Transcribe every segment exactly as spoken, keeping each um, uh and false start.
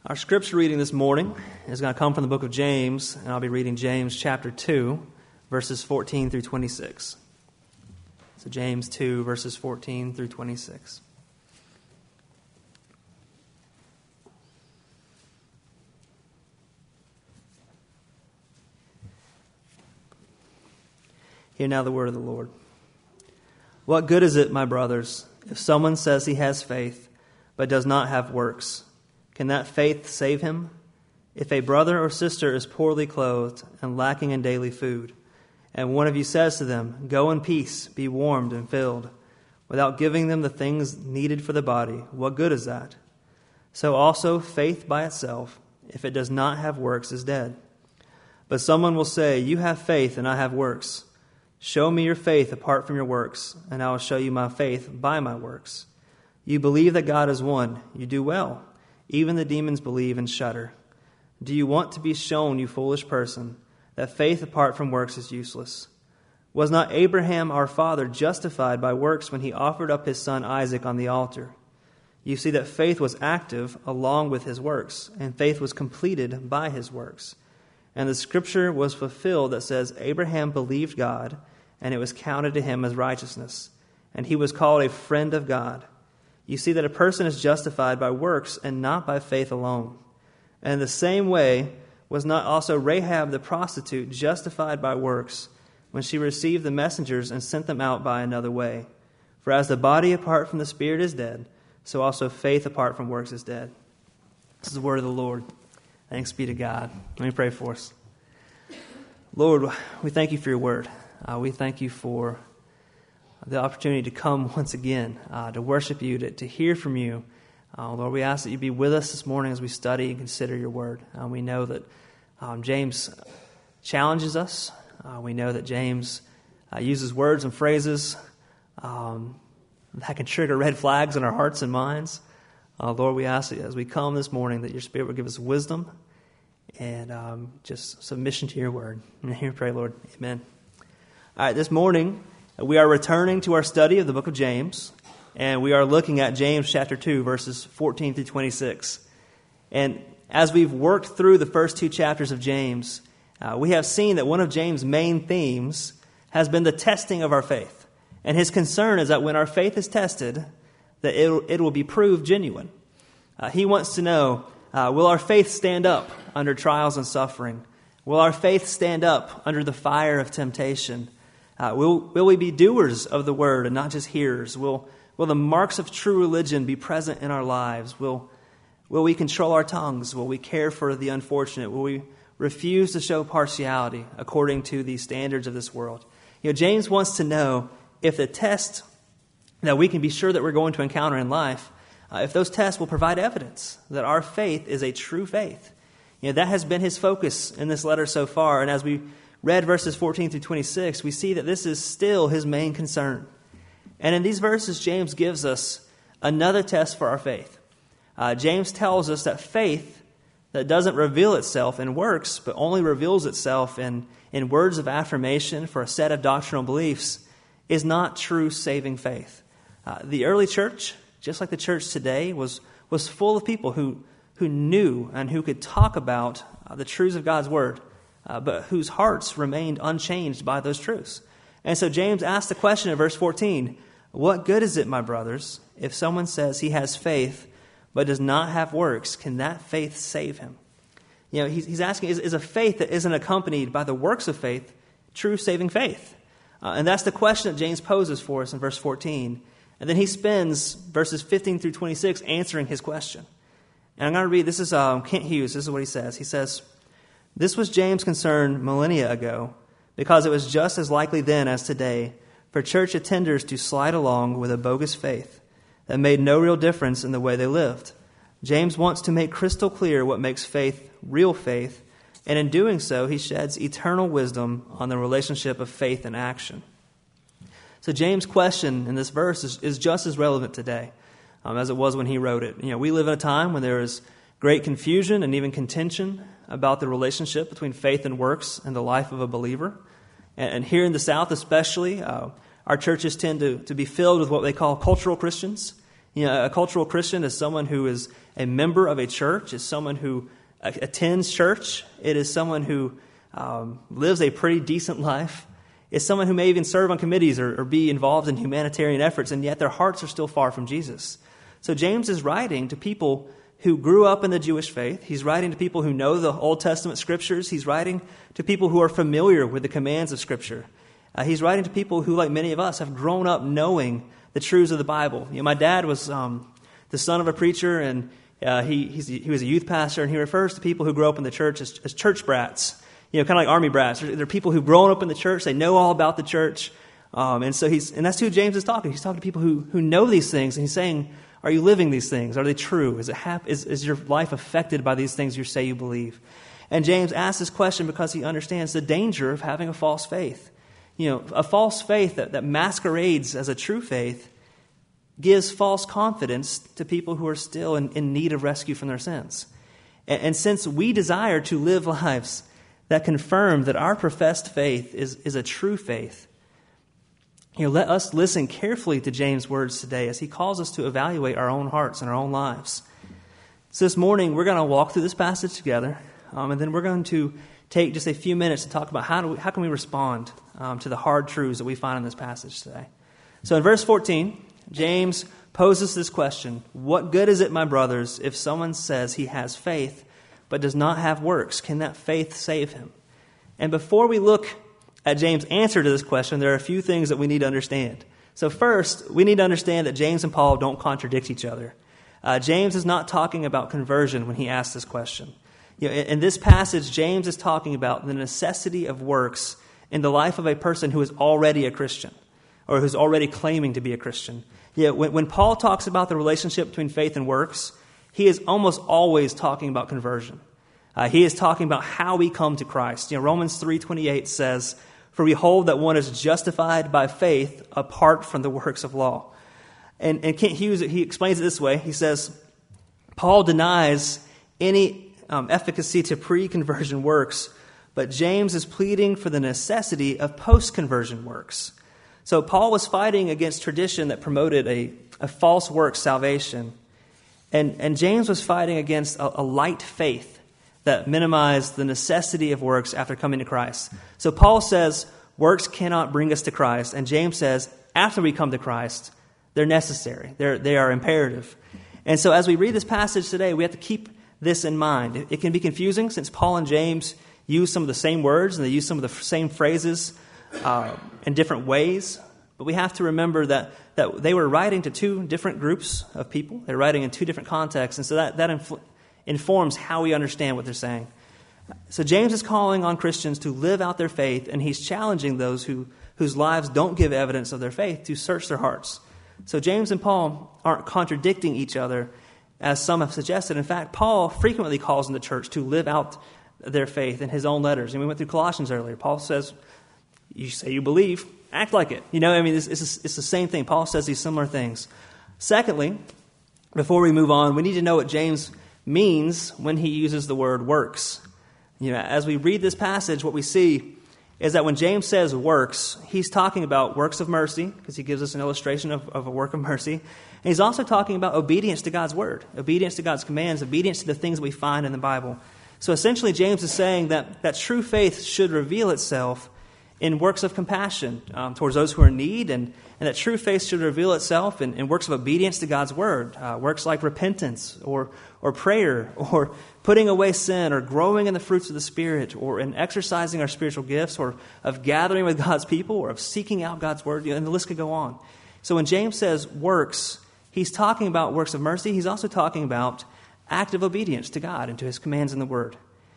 Our scripture reading this morning is going to come from the book of James, and I'll be reading James chapter two, verses fourteen through twenty-six. So James two, verses fourteen through twenty-six. Hear now the word of the Lord. What good is it, my brothers, if someone says he has faith, but does not have works? Can that faith save him? If a brother or sister is poorly clothed and lacking in daily food, and one of you says to them, "Go in peace, be warmed and filled," without giving them the things needed for the body, what good is that? So also faith by itself, if it does not have works, is dead. But someone will say, "You have faith and I have works. Show me your faith apart from your works, and I will show you my faith by my works. You believe that God is one. You do well. Even the demons believe and shudder. Do you want to be shown, you foolish person, that faith apart from works is useless? Was not Abraham our father justified by works when he offered up his son Isaac on the altar? You see that faith was active along with his works, and faith was completed by his works. And the scripture was fulfilled that says, Abraham believed God, and it was counted to him as righteousness, and he was called a friend of God. You see that a person is justified by works and not by faith alone. And in the same way, was not also Rahab the prostitute justified by works when she received the messengers and sent them out by another way? For as the body apart from the spirit is dead, so also faith apart from works is dead. This is the word of the Lord. Thanks be to God. Let me pray for us. Lord, we thank you for your word. Uh, we thank you for the opportunity to come once again, uh, to worship you, to, to hear from you. Uh, Lord, we ask that you be with us this morning as we study and consider your word. Uh, we know that um, James challenges us. Uh, we know that James uh, uses words and phrases um, that can trigger red flags in our hearts and minds. Uh, Lord, we ask that as we come this morning that your Spirit will give us wisdom and um, just submission to your word. And here we pray, Lord. Amen. All right, this morning we are returning to our study of the book of James, and we are looking at James chapter two, verses fourteen through twenty-six. And as we've worked through the first two chapters of James, uh, we have seen that one of James' main themes has been the testing of our faith. And his concern is that when our faith is tested, that it, it will be proved genuine. Uh, he wants to know, uh, will our faith stand up under trials and suffering? Will our faith stand up under the fire of temptation? Uh, will, will we be doers of the word and not just hearers? Will, will the marks of true religion be present in our lives? Will, will we control our tongues? Will we care for the unfortunate? Will we refuse to show partiality according to the standards of this world? You know, James wants to know if the test that we can be sure that we're going to encounter in life, uh, if those tests will provide evidence that our faith is a true faith. You know, that has been his focus in this letter so far. And as we read verses fourteen through twenty-six, we see that this is still his main concern. And in these verses, James gives us another test for our faith. Uh, James tells us that faith that doesn't reveal itself in works, but only reveals itself in, in words of affirmation for a set of doctrinal beliefs, is not true saving faith. Uh, the early church, just like the church today, was, was full of people who, who knew and who could talk about uh, the truths of God's word, Uh, but whose hearts remained unchanged by those truths. And so James asked the question in verse fourteen, what good is it, my brothers, if someone says he has faith but does not have works? Can that faith save him? You know, he's, he's asking, is, is a faith that isn't accompanied by the works of faith true saving faith? Uh, and that's the question that James poses for us in verse fourteen. And then he spends verses fifteen through twenty-six answering his question. And I'm going to read, this is um, Kent Hughes, this is what he says. He says, this was James' concern millennia ago, because it was just as likely then as today for church attenders to slide along with a bogus faith that made no real difference in the way they lived. James wants to make crystal clear what makes faith real faith, and in doing so, he sheds eternal wisdom on the relationship of faith and action. So James' question in this verse is, is just as relevant today um, as it was when he wrote it. You know, we live in a time when there is great confusion and even contention about the relationship between faith and works in the life of a believer. And, and here in the South especially, uh, our churches tend to, to be filled with what they call cultural Christians. You know, a cultural Christian is someone who is a member of a church, is someone who attends church. It is someone who um, lives a pretty decent life. It's someone who may even serve on committees or, or be involved in humanitarian efforts, and yet their hearts are still far from Jesus. So James is writing to people who grew up in the Jewish faith. He's writing to people who know the Old Testament scriptures. He's writing to people who are familiar with the commands of Scripture. Uh, he's writing to people who, like many of us, have grown up knowing the truths of the Bible. You know, my dad was um, the son of a preacher, and uh, he he's, he was a youth pastor, and he refers to people who grow up in the church as, as church brats. You know, kind of like army brats. They're, they're people who've grown up in the church. They know all about the church. Um, and so he's, and that's who James is talking. He's talking to people who, who know these things. And he's saying, are you living these things? Are they true? Is it hap- is, is your life affected by these things you say you believe? And James asks this question because he understands the danger of having a false faith. You know, a false faith that, that masquerades as a true faith gives false confidence to people who are still in, in need of rescue from their sins. And, and since we desire to live lives that confirm that our professed faith is, is a true faith, you know, let us listen carefully to James' words today as he calls us to evaluate our own hearts and our own lives. So this morning, we're going to walk through this passage together, um, and then we're going to take just a few minutes to talk about how do we, how can we respond um, to the hard truths that we find in this passage today. So in verse fourteen, James poses this question: what good is it, my brothers, if someone says he has faith but does not have works? Can that faith save him? And before we look at James' answer to this question, there are a few things that we need to understand. So first, we need to understand that James and Paul don't contradict each other. Uh, James is not talking about conversion when he asks this question. You know, in, in this passage, James is talking about the necessity of works in the life of a person who is already a Christian or who's already claiming to be a Christian. You know, when, when Paul talks about the relationship between faith and works, he is almost always talking about conversion. Uh, he is talking about how we come to Christ. You know, Romans three twenty-eight says, "For we hold that one is justified by faith apart from the works of law." And, and Kent Hughes, he explains it this way. He says, Paul denies any um, efficacy to pre-conversion works, but James is pleading for the necessity of post-conversion works. So Paul was fighting against tradition that promoted a, a false works salvation. And, and James was fighting against a, a light faith that minimized the necessity of works after coming to Christ. So Paul says works cannot bring us to Christ. And James says after we come to Christ, they're necessary. They're, they are imperative. And so as we read this passage today, we have to keep this in mind. It, it can be confusing since Paul and James use some of the same words and they use some of the same phrases uh, in different ways. But we have to remember that, that they were writing to two different groups of people. They're writing in two different contexts. And so that, that infl- informs how we understand what they're saying. So James is calling on Christians to live out their faith, and he's challenging those who, whose lives don't give evidence of their faith to search their hearts. So James and Paul aren't contradicting each other, as some have suggested. In fact, Paul frequently calls on the church to live out their faith in his own letters. And we went through Colossians earlier. Paul says, you say you believe, act like it. You know, I mean, it's, it's, it's the same thing. Paul says these similar things. Secondly, before we move on, we need to know what James means when he uses the word works. You know, as we read this passage, what we see is that when James says works, he's talking about works of mercy, because he gives us an illustration of, of a work of mercy. And he's also talking about obedience to God's word, obedience to God's commands, obedience to the things we find in the Bible. So essentially, James is saying that, that true faith should reveal itself in works of compassion um, towards those who are in need, and, and that true faith should reveal itself in, in works of obedience to God's word, uh, works like repentance or or prayer or putting away sin or growing in the fruits of the Spirit or in exercising our spiritual gifts or of gathering with God's people or of seeking out God's word, and the list could go on. So when James says works, he's talking about works of mercy. He's also talking about active obedience to God and to his commands in the word.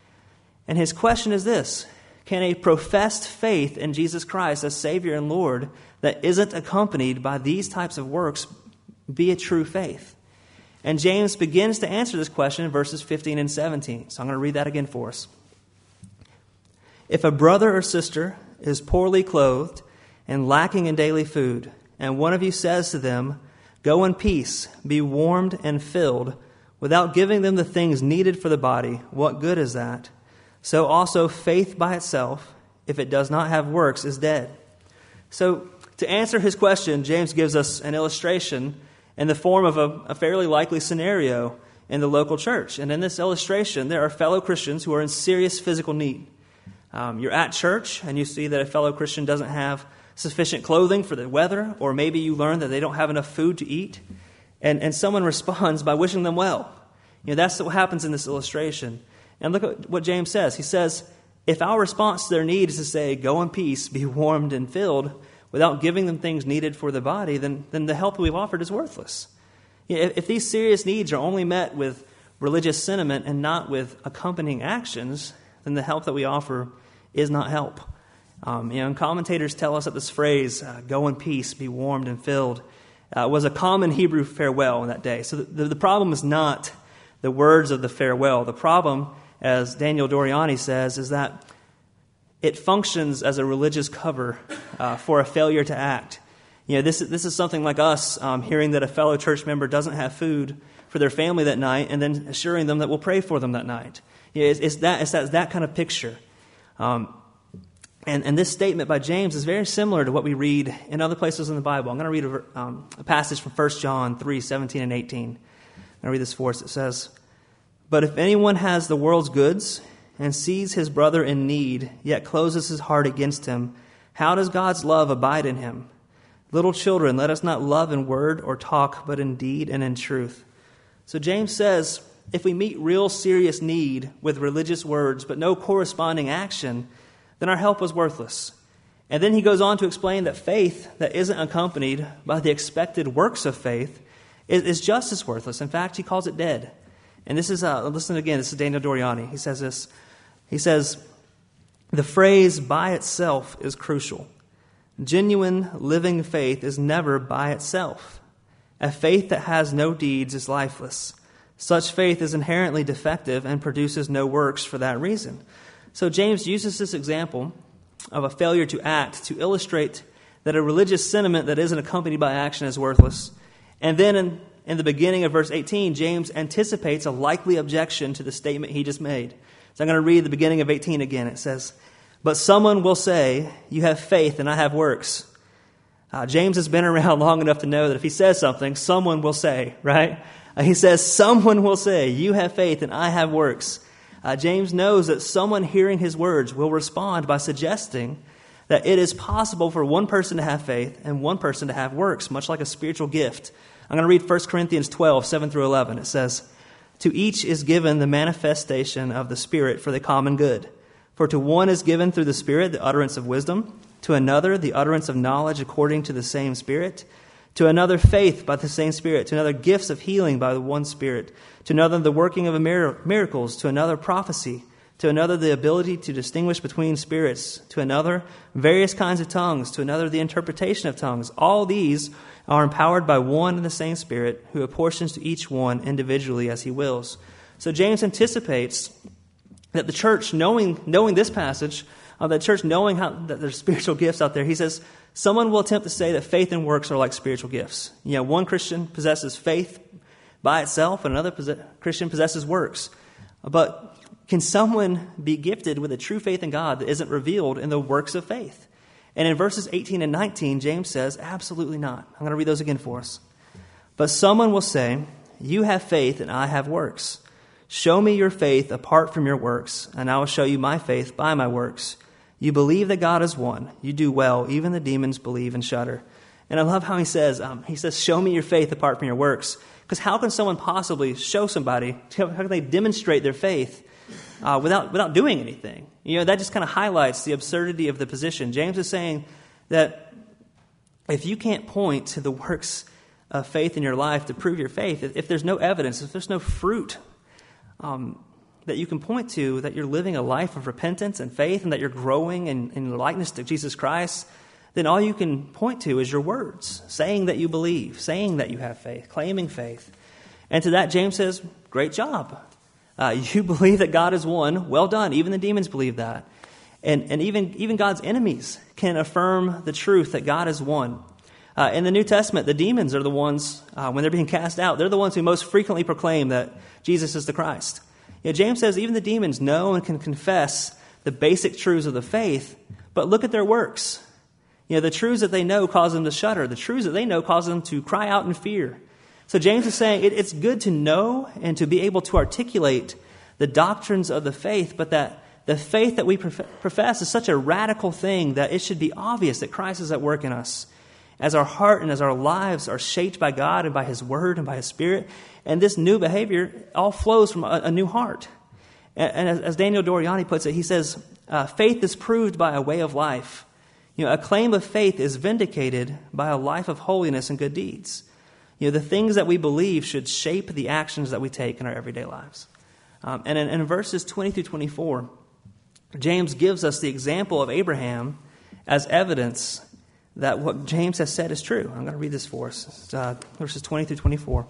And his question is this: can a professed faith in Jesus Christ as Savior and Lord that isn't accompanied by these types of works be a true faith? And James begins to answer this question in verses fifteen and seventeen. So I'm going to read that again for us. If a brother or sister is poorly clothed and lacking in daily food, and one of you says to them, "Go in peace, be warmed and filled," without giving them the things needed for the body, what good is that? So also faith by itself, if it does not have works, is dead. So to answer his question, James gives us an illustration in the form of a, a fairly likely scenario in the local church. And in this illustration, there are fellow Christians who are in serious physical need. Um, you're at church and you see that a fellow Christian doesn't have sufficient clothing for the weather, or maybe you learn that they don't have enough food to eat, and, and someone responds by wishing them well. You know, that's what happens in this illustration. And look at what James says. He says, if our response to their need is to say, go in peace, be warmed and filled, without giving them things needed for the body, then, then the help we've offered is worthless. You know, if, if these serious needs are only met with religious sentiment and not with accompanying actions, then the help that we offer is not help. Um, you know, and commentators tell us that this phrase, uh, go in peace, be warmed and filled, uh, was a common Hebrew farewell in that day. So the, the problem is not the words of the farewell. The problem, as Daniel Doriani says, is that it functions as a religious cover uh, for a failure to act. You know, this, this is something like us um, hearing that a fellow church member doesn't have food for their family that night and then assuring them that we'll pray for them that night. You know, it's, it's, that, it's, that, it's that kind of picture. Um, and, and this statement by James is very similar to what we read in other places in the Bible. I'm going to read a, um, a passage from First John three, seventeen and eighteen. I'm going to read this for us. It says, but if anyone has the world's goods and sees his brother in need, yet closes his heart against him, how does God's love abide in him? Little children, let us not love in word or talk, but in deed and in truth. So James says, if we meet real serious need with religious words, but no corresponding action, then our help was worthless. And then he goes on to explain that faith that isn't accompanied by the expected works of faith is, is just as worthless. In fact, he calls it dead. And this is, uh, listen again, this is Daniel Doriani. He says this. He says, the phrase by itself is crucial. Genuine, living faith is never by itself. A faith that has no deeds is lifeless. Such faith is inherently defective and produces no works for that reason. So James uses this example of a failure to act to illustrate that a religious sentiment that isn't accompanied by action is worthless. And then in, in the beginning of verse eighteen, James anticipates a likely objection to the statement he just made. So I'm going to read the beginning of eighteen again. It says, but someone will say, you have faith and I have works. Uh, James has been around long enough to know that if he says something, someone will say, right? Uh, he says, someone will say, you have faith and I have works. Uh, James knows that someone hearing his words will respond by suggesting that it is possible for one person to have faith and one person to have works, much like a spiritual gift. I'm going to read First Corinthians twelve, seven through eleven. It says, to each is given the manifestation of the Spirit for the common good. For to one is given through the Spirit the utterance of wisdom, to another the utterance of knowledge according to the same Spirit, to another faith by the same Spirit, to another gifts of healing by the one Spirit, to another the working of miracles, to another prophecy, to another the ability to distinguish between spirits, to another various kinds of tongues, to another the interpretation of tongues. All these are empowered by one and the same Spirit, who apportions to each one individually as he wills. So James anticipates that the church, knowing knowing this passage, uh, the church knowing how that there's spiritual gifts out there, he says, someone will attempt to say that faith and works are like spiritual gifts. You know, one Christian possesses faith by itself, and another possess- Christian possesses works. But can someone be gifted with a true faith in God that isn't revealed in the works of faith? And in verses eighteen and nineteen, James says, absolutely not. I'm going to read those again for us. But someone will say, you have faith and I have works. Show me your faith apart from your works, and I will show you my faith by my works. You believe that God is one. You do well. Even the demons believe and shudder. And I love how he says, um, he says, show me your faith apart from your works. Because how can someone possibly show somebody, how can they demonstrate their faith uh, without without doing anything? You know, that just kind of highlights the absurdity of the position. James is saying that if you can't point to the works of faith in your life to prove your faith, if, if there's no evidence, if there's no fruit um, that you can point to, that you're living a life of repentance and faith and that you're growing in, in the likeness to Jesus Christ, then all you can point to is your words, saying that you believe, saying that you have faith, claiming faith. And to that, James says, great job. Uh, you believe that God is one. Well done. Even the demons believe that. And, and even, even God's enemies can affirm the truth that God is one. Uh, in the New Testament, the demons are the ones, uh, when they're being cast out, they're the ones who most frequently proclaim that Jesus is the Christ. You know, James says even the demons know and can confess the basic truths of the faith, but look at their works. You know, the truths that they know cause them to shudder. The truths that they know cause them to cry out in fear. So James is saying it, it's good to know and to be able to articulate the doctrines of the faith, but that the faith that we profess is such a radical thing that it should be obvious that Christ is at work in us as our heart and as our lives are shaped by God and by His Word and by His Spirit. And this new behavior all flows from a, a new heart. And, and as, as Daniel Doriani puts it, he says, uh, faith is proved by a way of life. You know, a claim of faith is vindicated by a life of holiness and good deeds. You know, the things that we believe should shape the actions that we take in our everyday lives. Um, and in, in verses twenty through twenty-four, James gives us the example of Abraham as evidence that what James has said is true. I'm going to read this for us. It's, uh, verses twenty through twenty-four.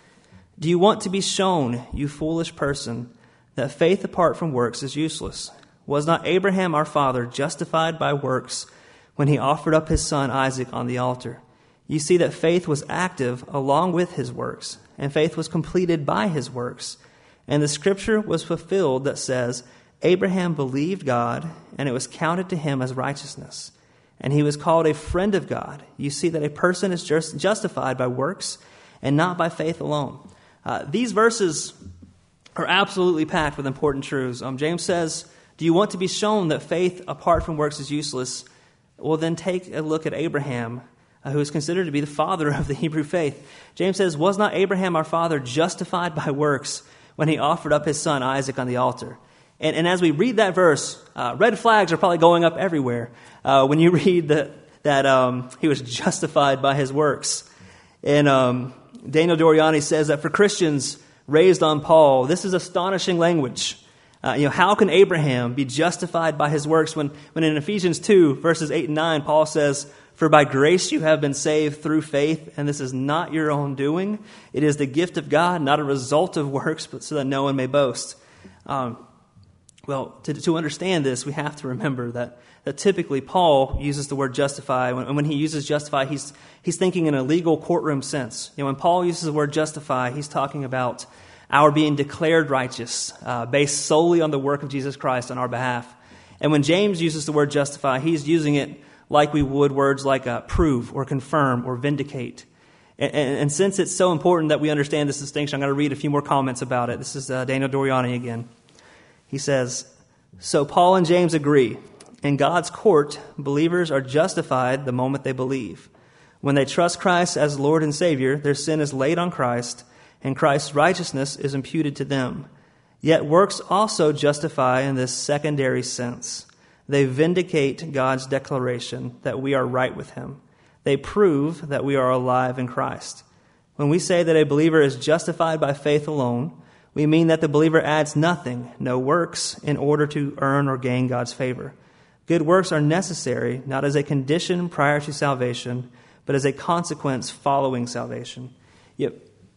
Do you want to be shown, you foolish person, that faith apart from works is useless? Was not Abraham our father justified by works when he offered up his son Isaac on the altar? You see that faith was active along with his works, and faith was completed by his works. And the scripture was fulfilled that says, Abraham believed God, and it was counted to him as righteousness. And he was called a friend of God. You see that a person is just justified by works and not by faith alone. Uh, these verses are absolutely packed with important truths. Um, James says, do you want to be shown that faith apart from works is useless? Well, then take a look at Abraham, uh, who is considered to be the father of the Hebrew faith. James says, was not Abraham our father justified by works when he offered up his son Isaac on the altar? And, and as we read that verse, uh, red flags are probably going up everywhere uh, when you read that, that um, he was justified by his works. And um, Daniel Doriani says that for Christians raised on Paul, this is astonishing language. Uh, you know, how can Abraham be justified by his works when, when in Ephesians two, verses eight and nine, Paul says, for by grace you have been saved through faith, and this is not your own doing. It is the gift of God, not a result of works, but so that no one may boast. Um, well, to, to understand this, we have to remember that, that typically Paul uses the word justify. When, when he uses justify, he's he's thinking in a legal courtroom sense. You know, when Paul uses the word justify, he's talking about our being declared righteous, uh, based solely on the work of Jesus Christ on our behalf. And when James uses the word justify, he's using it like we would words like uh, prove or confirm or vindicate. And, and, and since it's so important that we understand this distinction, I'm going to read a few more comments about it. This is uh, Daniel Doriani again. He says, so Paul and James agree. In God's court, believers are justified the moment they believe. When they trust Christ as Lord and Savior, their sin is laid on Christ, and Christ's righteousness is imputed to them. Yet works also justify in this secondary sense. They vindicate God's declaration that we are right with Him. They prove that we are alive in Christ. When we say that a believer is justified by faith alone, we mean that the believer adds nothing, no works, in order to earn or gain God's favor. Good works are necessary, not as a condition prior to salvation, but as a consequence following salvation. Yep.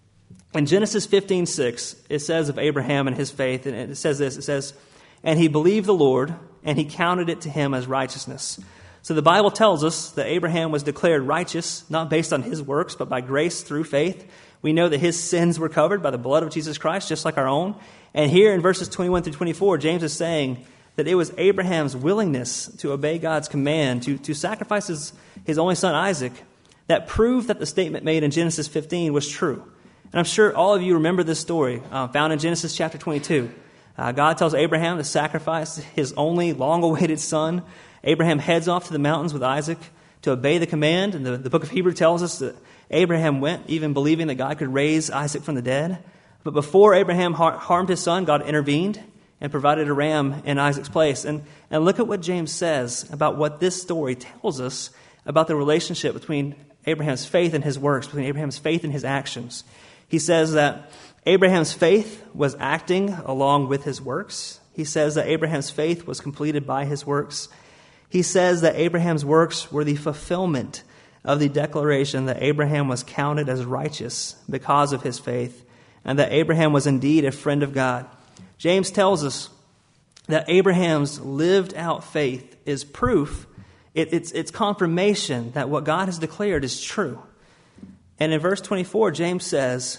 In Genesis fifteen six, it says of Abraham and his faith, and it says this, it says, and he believed the Lord, and he counted it to him as righteousness. So the Bible tells us that Abraham was declared righteous, not based on his works, but by grace through faith. We know that his sins were covered by the blood of Jesus Christ, just like our own. And here in verses twenty-one through twenty-four, James is saying that it was Abraham's willingness to obey God's command, to, to sacrifice his, his only son Isaac, that proved that the statement made in Genesis fifteen was true. And I'm sure all of you remember this story uh, found in Genesis chapter twenty-two. Uh, God tells Abraham to sacrifice his only long-awaited son. Abraham heads off to the mountains with Isaac to obey the command. And the, the book of Hebrews tells us that Abraham went even believing that God could raise Isaac from the dead. But before Abraham har- harmed his son, God intervened and provided a ram in Isaac's place. And, and look at what James says about what this story tells us about the relationship between Abraham's faith and his works, between Abraham's faith and his actions. He says that Abraham's faith was acting along with his works. He says that Abraham's faith was completed by his works. He says that Abraham's works were the fulfillment of the declaration that Abraham was counted as righteous because of his faith, and that Abraham was indeed a friend of God. James tells us that Abraham's lived out faith is proof, it, it's, it's confirmation that what God has declared is true. And in verse twenty-four, James says,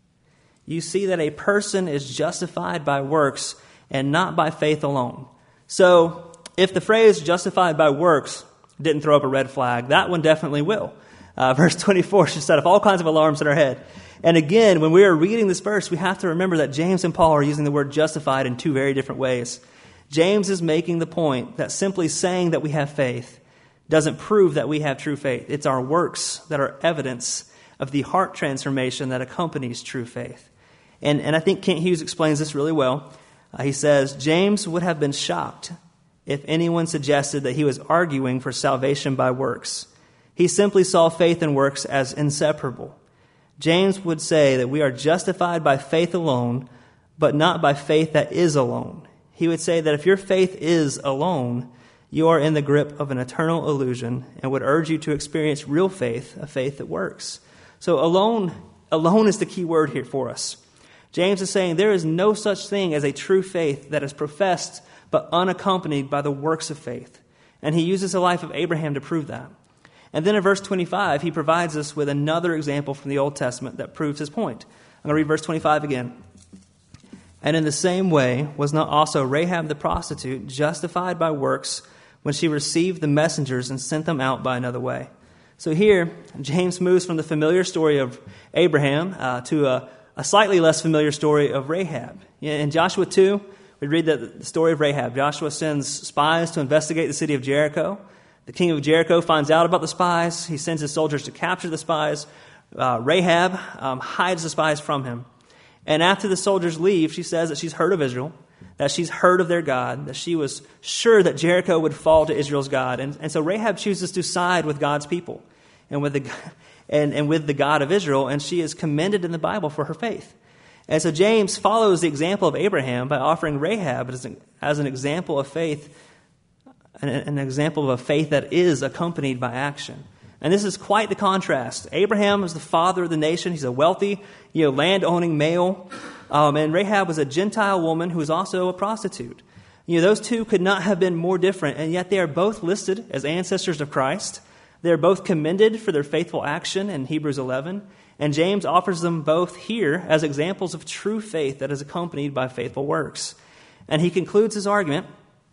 you see that a person is justified by works and not by faith alone. So if the phrase justified by works didn't throw up a red flag, that one definitely will. Uh, verse twenty-four should set off all kinds of alarms in our head. And again, when we are reading this verse, we have to remember that James and Paul are using the word justified in two very different ways. James is making the point that simply saying that we have faith doesn't prove that we have true faith. It's our works that are evidence of the heart transformation that accompanies true faith. And, and I think Kent Hughes explains this really well. Uh, he says, James would have been shocked if anyone suggested that he was arguing for salvation by works. He simply saw faith and works as inseparable. James would say that we are justified by faith alone, but not by faith that is alone. He would say that if your faith is alone, you are in the grip of an eternal illusion, and would urge you to experience real faith, a faith that works. So alone, alone is the key word here for us. James is saying there is no such thing as a true faith that is professed but unaccompanied by the works of faith. And he uses the life of Abraham to prove that. And then in verse twenty-five, he provides us with another example from the Old Testament that proves his point. I'm going to read verse twenty-five again. And in the same way, was not also Rahab the prostitute justified by works when she received the messengers and sent them out by another way? So here, James moves from the familiar story of Abraham uh, to a, a slightly less familiar story of Rahab. In Joshua two, we read that the story of Rahab. Joshua sends spies to investigate the city of Jericho. The king of Jericho finds out about the spies. He sends his soldiers to capture the spies. Uh, Rahab um, hides the spies from him. And after the soldiers leave, she says that she's heard of Israel, that she's heard of their God, that she was sure that Jericho would fall to Israel's God. And, and so Rahab chooses to side with God's people and with the and, and with the God of Israel, and she is commended in the Bible for her faith. And so James follows the example of Abraham by offering Rahab as an, as an example of faith, an, an example of a faith that is accompanied by action. And this is quite the contrast. Abraham was the father of the nation. He's a wealthy, you know, land-owning male. Um, and Rahab was a Gentile woman who was also a prostitute. You know, those two could not have been more different, and yet they are both listed as ancestors of Christ. They are both commended for their faithful action in Hebrews eleven. And James offers them both here as examples of true faith that is accompanied by faithful works. And he concludes his argument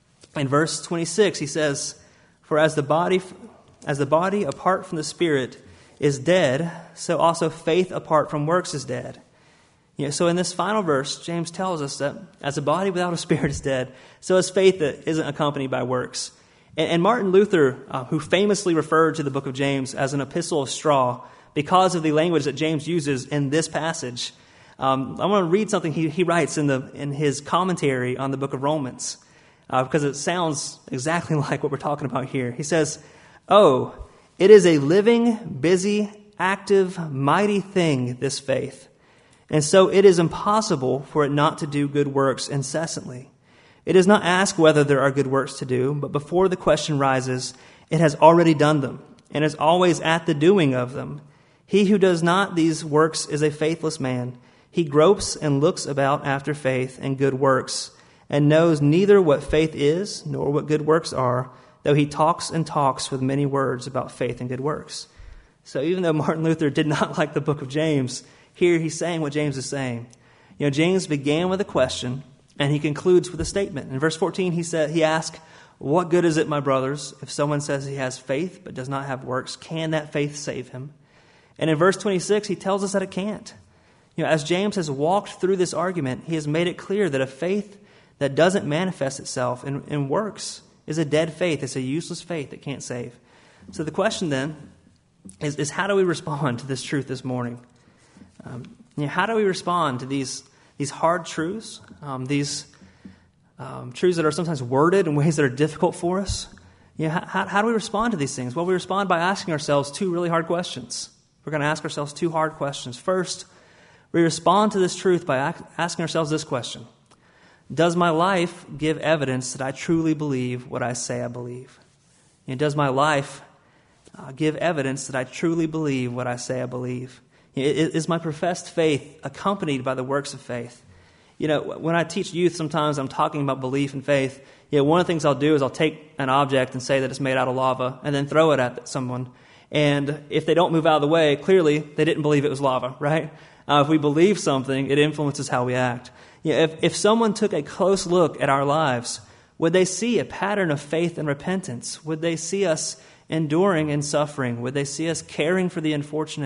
in verse twenty-six. He says, For as the body... As the body apart from the Spirit is dead, so also faith apart from works is dead. You know, so in this final verse, James tells us that as a body without a spirit is dead, so is faith that isn't accompanied by works. And, and Martin Luther, uh, who famously referred to the book of James as an epistle of straw because of the language that James uses in this passage, um, I want to read something he, he writes in the in his commentary on the book of Romans, uh, because it sounds exactly like what we're talking about here. He says, Oh, it is a living, busy, active, mighty thing, this faith. And so it is impossible for it not to do good works incessantly. It does not ask whether there are good works to do, but before the question rises, it has already done them, and is always at the doing of them. He who does not these works is a faithless man. He gropes and looks about after faith and good works, and knows neither what faith is, nor what good works are, though he talks and talks with many words about faith and good works. So even though Martin Luther did not like the book of James, here he's saying what James is saying. You know, James began with a question, and he concludes with a statement. In verse fourteen, he said, he asked, What good is it, my brothers, if someone says he has faith but does not have works? Can that faith save him? And in verse twenty-six, he tells us that it can't. You know, as James has walked through this argument, he has made it clear that a faith that doesn't manifest itself in, in works is a dead faith. It's a useless faith that can't save. So the question then is, is how do we respond to this truth this morning? Um, you know, how do we respond to these these hard truths, um, these um, truths that are sometimes worded in ways that are difficult for us? You know, how, how do we respond to these things? Well, we respond by asking ourselves two really hard questions. We're going to ask ourselves two hard questions. First, we respond to this truth by asking ourselves this question. Does my life give evidence that I truly believe what I say I believe? And does my life uh, give evidence that I truly believe what I say I believe? Is my professed faith accompanied by the works of faith? You know, when I teach youth, sometimes I'm talking about belief and faith. You know, one of the things I'll do is I'll take an object and say that it's made out of lava and then throw it at someone. And if they don't move out of the way, clearly they didn't believe it was lava, right? Uh, if we believe something, it influences how we act. You know, if, if someone took a close look at our lives, would they see a pattern of faith and repentance? Would they see us enduring and suffering? Would they see us caring for the unfortunate?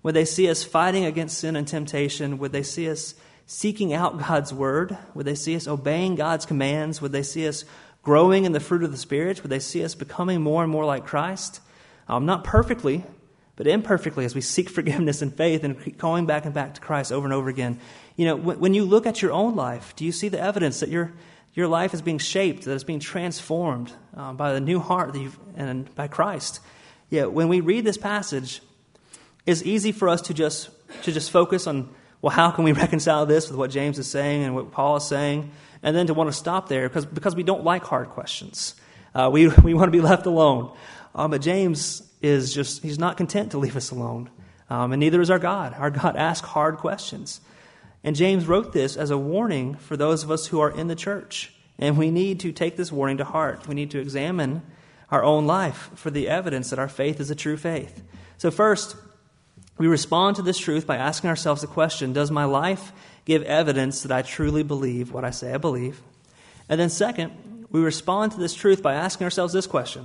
Would they see us fighting against sin and temptation? Would they see us seeking out God's word? Would they see us obeying God's commands? Would they see us growing in the fruit of the Spirit? Would they see us becoming more and more like Christ? Um, not perfectly, but imperfectly, as we seek forgiveness and faith and keep going back and back to Christ over and over again. You know, when, when you look at your own life, do you see the evidence that your your life is being shaped, that it's being transformed uh, by the new heart that you've, and by Christ? Yeah, when we read this passage, it's easy for us to just to just focus on, well, how can we reconcile this with what James is saying and what Paul is saying, and then to want to stop there because because we don't like hard questions. Uh, we we want to be left alone. Um, but James is just, he's not content to leave us alone. Um, and neither is our God. Our God asks hard questions. And James wrote this as a warning for those of us who are in the church. And we need to take this warning to heart. We need to examine our own life for the evidence that our faith is a true faith. So first, we respond to this truth by asking ourselves the question, does my life give evidence that I truly believe what I say I believe? And then second, we respond to this truth by asking ourselves this question.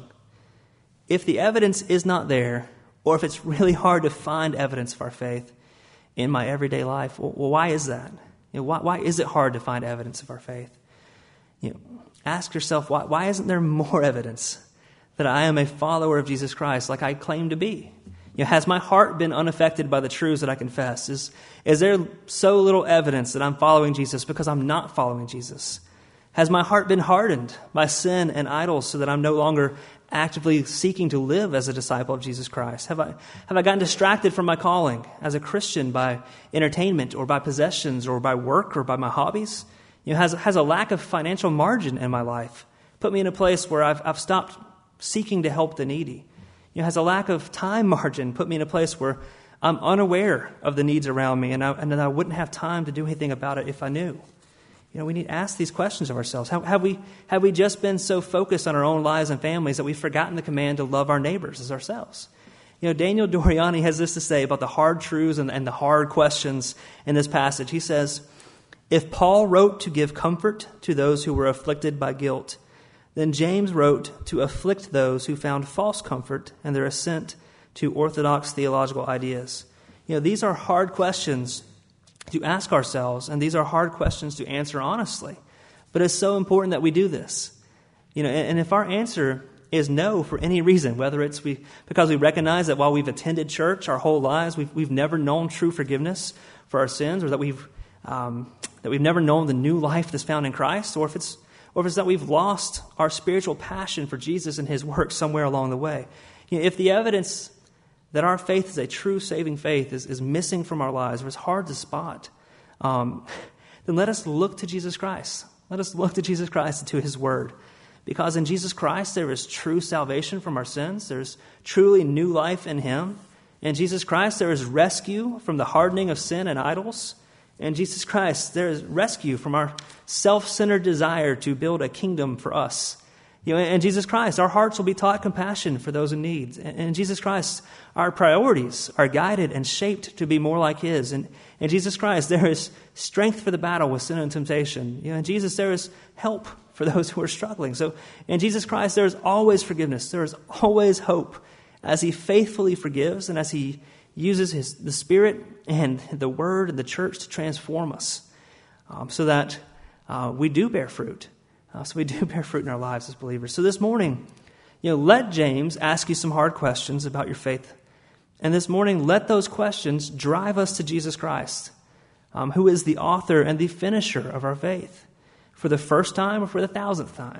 If the evidence is not there, or if it's really hard to find evidence of our faith in my everyday life, well, why is that? You know, why, why is it hard to find evidence of our faith? You know, ask yourself, why, why isn't there more evidence that I am a follower of Jesus Christ like I claim to be? You know, has my heart been unaffected by the truths that I confess? Is, is there so little evidence that I'm following Jesus because I'm not following Jesus? Has my heart been hardened by sin and idols so that I'm no longer actively seeking to live as a disciple of Jesus Christ? Have I have I gotten distracted from my calling as a Christian by entertainment or by possessions or by work or by my hobbies? You know, has has a lack of financial margin in my life put me in a place where I've I've stopped seeking to help the needy? You know, has a lack of time margin put me in a place where I'm unaware of the needs around me and I, and I wouldn't have time to do anything about it if I knew? You know, we need to ask these questions of ourselves. Have, have we have we just been so focused on our own lives and families that we've forgotten the command to love our neighbors as ourselves? You know, Daniel Doriani has this to say about the hard truths and, and the hard questions in this passage. He says, if Paul wrote to give comfort to those who were afflicted by guilt, then James wrote to afflict those who found false comfort in their assent to orthodox theological ideas. You know, these are hard questions to ask ourselves, and these are hard questions to answer honestly. But it's so important that we do this. You know, and, and if our answer is no for any reason, whether it's we because we recognize that while we've attended church our whole lives, we've we've never known true forgiveness for our sins, or that we've um, that we've never known the new life that's found in Christ, or if it's or if it's that we've lost our spiritual passion for Jesus and His work somewhere along the way. You know, if the evidence that our faith is a true saving faith is, is missing from our lives, or it's hard to spot, um, then let us look to Jesus Christ. Let us look to Jesus Christ and to His Word. Because in Jesus Christ there is true salvation from our sins. There's truly new life in Him. In Jesus Christ there is rescue from the hardening of sin and idols. In Jesus Christ there is rescue from our self-centered desire to build a kingdom for us. You know, in Jesus Christ, our hearts will be taught compassion for those in need. In Jesus Christ, our priorities are guided and shaped to be more like His. And in Jesus Christ, there is strength for the battle with sin and temptation. You know, in Jesus, there is help for those who are struggling. So in Jesus Christ, there is always forgiveness. There is always hope as He faithfully forgives and as He uses his, the Spirit and the Word and the church to transform us um, so that uh, we do bear fruit. Uh, so we do bear fruit in our lives as believers. So this morning, you know, let James ask you some hard questions about your faith. And this morning, let those questions drive us to Jesus Christ, um, who is the author and the finisher of our faith, for the first time or for the thousandth time.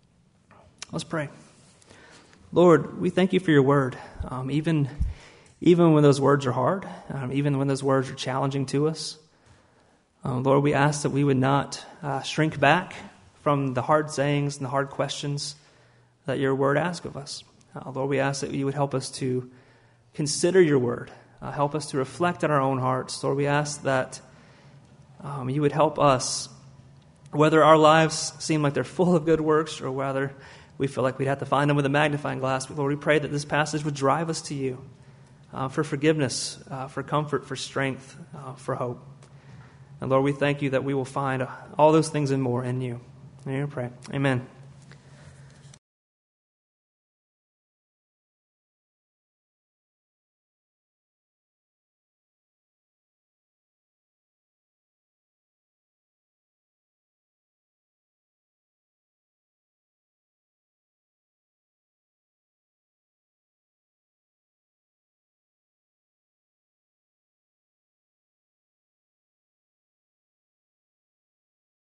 Let's pray. Lord, we thank You for Your Word, um, even, even when those words are hard, um, even when those words are challenging to us. Um, Lord, we ask that we would not uh, shrink back from the hard sayings and the hard questions that Your Word asks of us. Uh, Lord, we ask that You would help us to consider Your Word. Uh, help us to reflect on our own hearts. Lord, we ask that um, You would help us, whether our lives seem like they're full of good works or whether we feel like we'd have to find them with a magnifying glass. But Lord, we pray that this passage would drive us to You uh, for forgiveness, uh, for comfort, for strength, uh, for hope. And Lord, we thank You that we will find all those things and more in You. In your prayer. Amen.